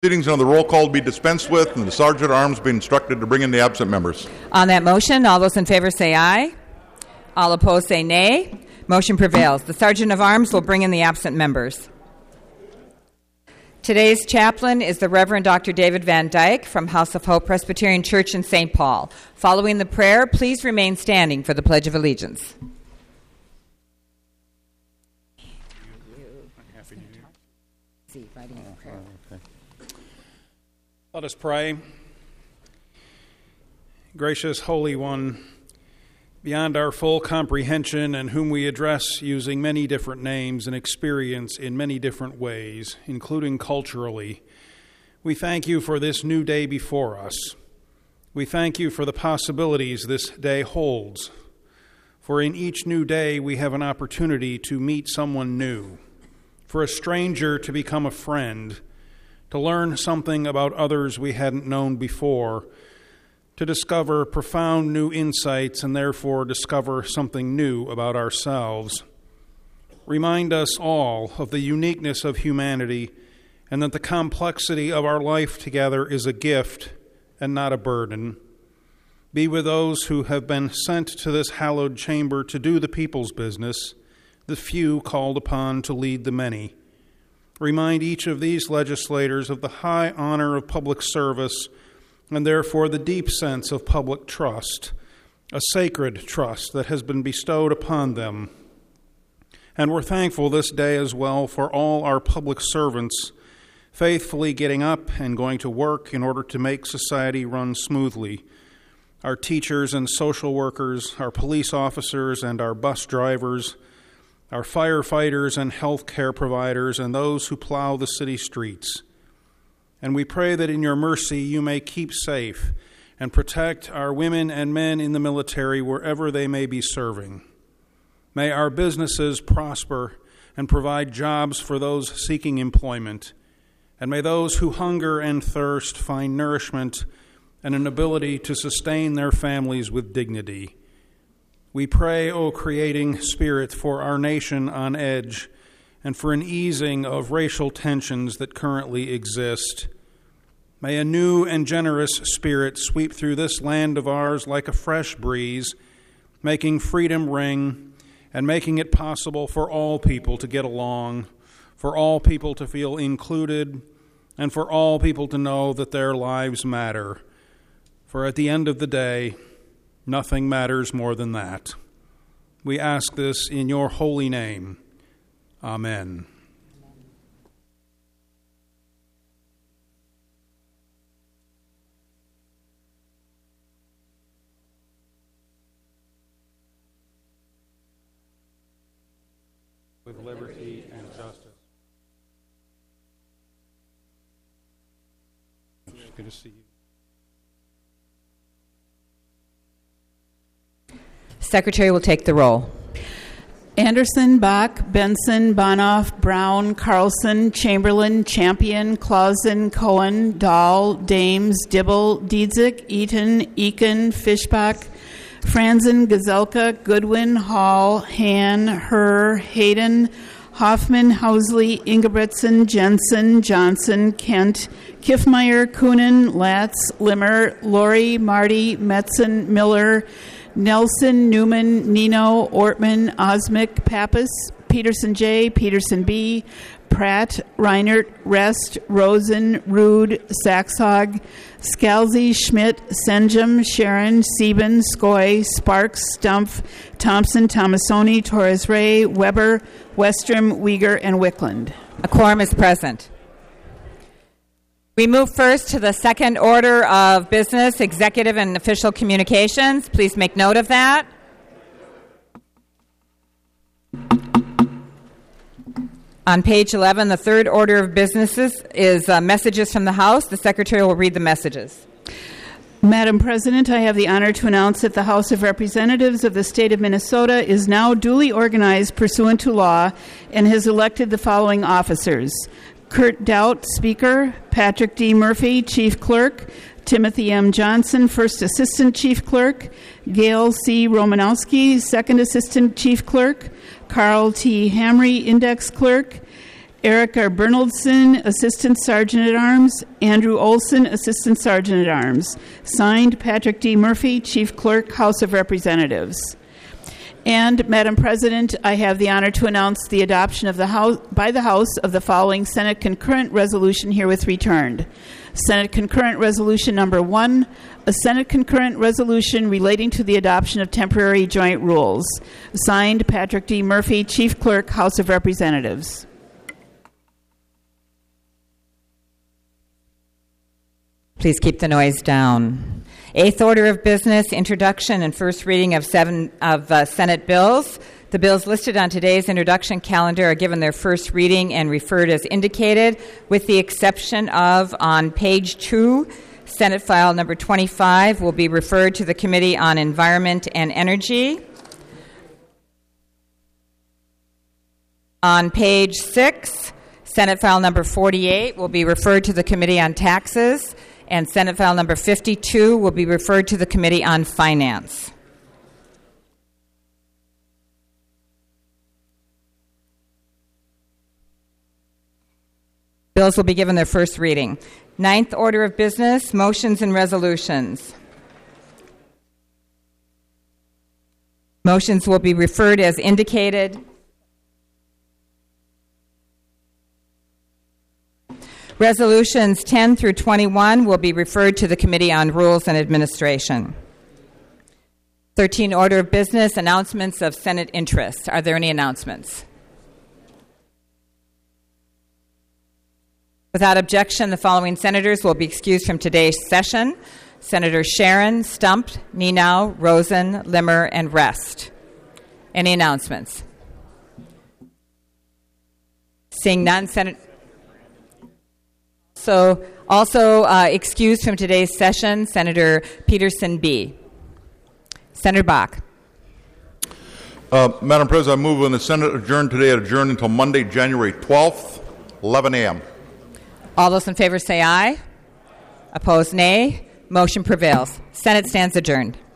Proceedings on the roll call be dispensed with, and the Sergeant at Arms be instructed to bring in the absent members. On that motion, all those in favor say aye. All opposed say nay. Motion prevails. The Sergeant of Arms will bring in the absent members. Today's chaplain is the Reverend Dr. David Van Dyke from House of Hope Presbyterian Church in St. Paul. Following the prayer, please remain standing for the Pledge of Allegiance. Let us pray. Gracious Holy One, beyond our full comprehension, and whom we address using many different names and experience in many different ways, including culturally, we thank you for this new day before us. We thank you for the possibilities this day holds. For in each new day we have an opportunity to meet someone new, for a stranger to become a friend, to learn something about others we hadn't known before, to discover profound new insights and therefore discover something new about ourselves. Remind us all of the uniqueness of humanity and that the complexity of our life together is a gift and not a burden. Be with those who have been sent to this hallowed chamber to do the people's business, the few called upon to lead the many. Remind each of these legislators of the high honor of public service and therefore the deep sense of public trust, a sacred trust that has been bestowed upon them. And we're thankful this day as well for all our public servants faithfully getting up and going to work in order to make society run smoothly. Our teachers and social workers, our police officers and our bus drivers, our firefighters and health care providers, and those who plow the city streets. And we pray that in your mercy you may keep safe and protect our women and men in the military wherever they may be serving. May our businesses prosper and provide jobs for those seeking employment. And may those who hunger and thirst find nourishment and an ability to sustain their families with dignity. We pray, O creating Spirit, for our nation on edge and for an easing of racial tensions that currently exist. May a new and generous spirit sweep through this land of ours like a fresh breeze, making freedom ring and making it possible for all people to get along, for all people to feel included, and for all people to know that their lives matter. For at the end of the day, nothing matters more than that. We ask this in your holy name. Amen. With liberty and justice. It's good to see you. Secretary will take the roll. Anderson, Bach, Benson, Bonoff, Brown, Carlson, Chamberlain, Champion, Clausen, Cohen, Dahl, Dames, Dibble, Dietzick, Eaton, Eakin, Fischbach, Franzen, Gazelka, Goodwin, Hall, Han, Herr, Hayden, Hoffman, Housley, Ingebretson, Jensen, Johnson, Kent, Kiffmeyer, Coonan, Latz, Limmer, Laurie, Marty, Metzen, Miller, Nelson, Newman, Nino, Ortman, Osmick, Pappas, Peterson J., Peterson B., Pratt, Reinert, Rest, Rosen, Rude, Saxhog, Scalzi, Schmidt, Senjum, Sharon, Sieben, Skoy, Sparks, Stumpf, Thompson, Tomasoni, Torres Ray, Weber, Westrom, Uyghur, and Wickland. A quorum is present. We move first to the second order of business, executive and official communications. Please make note of that. On page 11, the third order of businesses is messages from the House. The Secretary will read the messages. Madam President, I have the honor to announce that the House of Representatives of the State of Minnesota is now duly organized pursuant to law and has elected the following officers: Kurt Doubt, Speaker; Patrick D. Murphy, Chief Clerk; Timothy M. Johnson, First Assistant Chief Clerk; Gail C. Romanowski, Second Assistant Chief Clerk; Carl T. Hamry, Index Clerk; Eric R. Bernaldson, Assistant Sergeant at Arms. Andrew Olson, Assistant Sergeant at Arms. Signed, Patrick D. Murphy, Chief Clerk, House of Representatives. And, Madam President, I have the honor to announce the adoption of by the House of the following Senate concurrent resolution herewith returned. Senate Concurrent Resolution Number 1, a Senate Concurrent Resolution relating to the adoption of temporary joint rules. Signed, Patrick D. Murphy, Chief Clerk, House of Representatives. Please keep the noise down. Eighth order of business, introduction and first reading of Senate bills. The bills listed on today's introduction calendar are given their first reading and referred as indicated, with the exception of, on page 2, Senate file number 25 will be referred to the Committee on Environment and Energy. On page 6, Senate file number 48 will be referred to the Committee on Taxes, and Senate file number 52 will be referred to the Committee on Finance. Bills will be given their first reading. Ninth order of business, motions and resolutions. Motions will be referred as indicated. Resolutions 10 through 21 will be referred to the Committee on Rules and Administration. 13 order of business, announcements of Senate interest. Are there any announcements? Without objection, the following senators will be excused from today's session: Senators Sharon, Stump, Nenow, Rosen, Limmer, and Rest. Any announcements? Seeing none, also excused from today's session, Senator Peterson B. Senator Bach. Madam President, I move when the Senate adjourn today, adjourn until Monday, January 12th, 11 a.m. All those in favor say aye. Opposed, nay. Motion prevails. Senate stands adjourned.